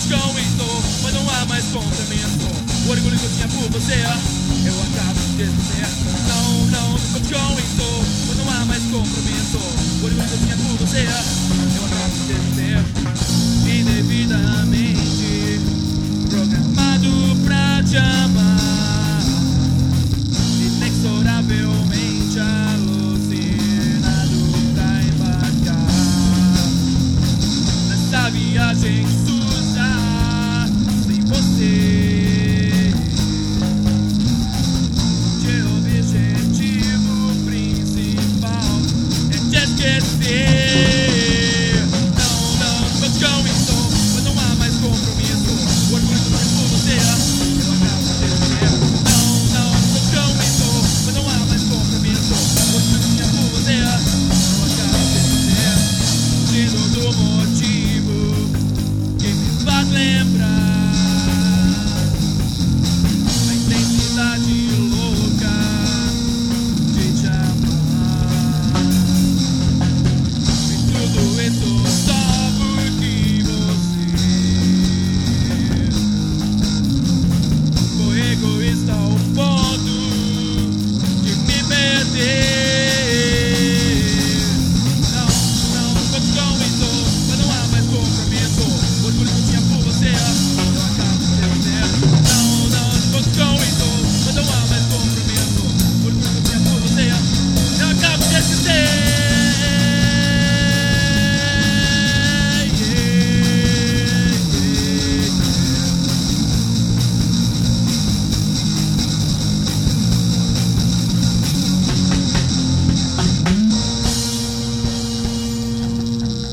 desconto, mas não há mais complemento. O orgulho que eu tinha por você, eu acabo de desfazer. Não desconto, mas não há mais complemento. O orgulho que eu tinha por você, eu acabo de desfazer.